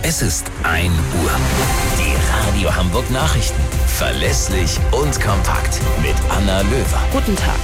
Es ist 1 Uhr. Die Radio Hamburg Nachrichten. Verlässlich und kompakt. Mit Anna Löwer. Guten Tag.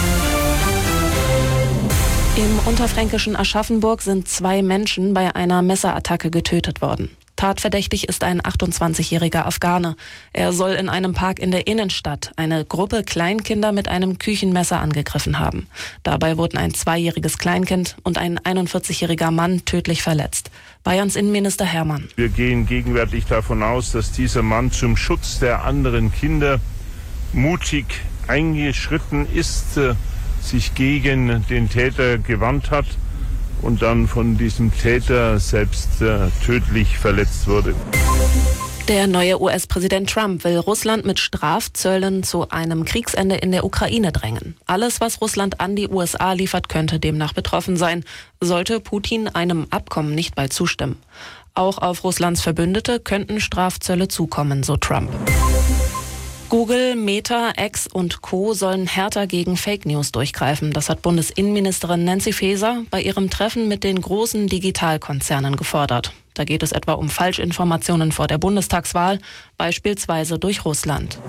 Im unterfränkischen Aschaffenburg sind 2 Menschen bei einer Messerattacke getötet worden. Tatverdächtig ist ein 28-jähriger Afghane. Er soll in einem Park in der Innenstadt eine Gruppe Kleinkinder mit einem Küchenmesser angegriffen haben. Dabei wurden ein 2-jähriges Kleinkind und ein 41-jähriger Mann tödlich verletzt. Bayerns Innenminister Hermann. Wir gehen gegenwärtig davon aus, dass dieser Mann zum Schutz der anderen Kinder mutig eingeschritten ist, sich gegen den Täter gewandt hat und dann von diesem Täter selbst tödlich verletzt wurde. Der neue US-Präsident Trump will Russland mit Strafzöllen zu einem Kriegsende in der Ukraine drängen. Alles, was Russland an die USA liefert, könnte demnach betroffen sein, sollte Putin einem Abkommen nicht bald zustimmen. Auch auf Russlands Verbündete könnten Strafzölle zukommen, so Trump. Google, Meta, X und Co. sollen härter gegen Fake News durchgreifen. Das hat Bundesinnenministerin Nancy Faeser bei ihrem Treffen mit den großen Digitalkonzernen gefordert. Da geht es etwa um Falschinformationen vor der Bundestagswahl, beispielsweise durch Russland.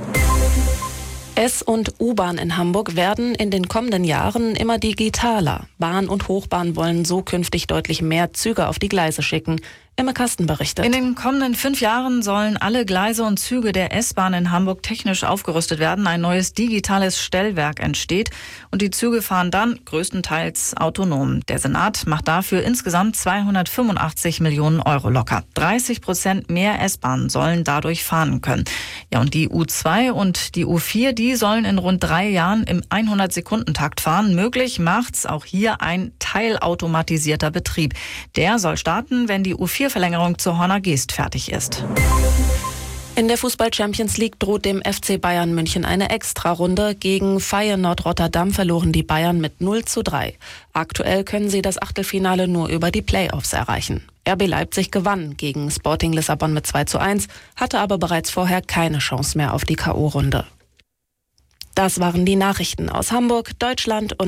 S- und U-Bahn in Hamburg werden in den kommenden Jahren immer digitaler. Bahn und Hochbahn wollen so künftig deutlich mehr Züge auf die Gleise schicken. Imme Kasten berichtet. In den kommenden 5 Jahren sollen alle Gleise und Züge der S-Bahn in Hamburg technisch aufgerüstet werden. Ein neues digitales Stellwerk entsteht und die Züge fahren dann größtenteils autonom. Der Senat macht dafür insgesamt 285 Millionen Euro locker. 30% mehr S-Bahnen sollen dadurch fahren können. Ja, und die U2 und die U4, die sollen in rund 3 Jahren im 100-Sekunden-Takt fahren. Möglich macht's auch hier ein teilautomatisierter Betrieb. Der soll starten, wenn die U4-Verlängerung zur Horner Geest fertig ist. In der Fußball-Champions League droht dem FC Bayern München eine Extrarunde. Gegen Feyenoord Rotterdam verloren die Bayern mit 0:3. Aktuell können sie das Achtelfinale nur über die Playoffs erreichen. RB Leipzig gewann gegen Sporting Lissabon mit 2:1, hatte aber bereits vorher keine Chance mehr auf die K.O.-Runde. Das waren die Nachrichten aus Hamburg, Deutschland und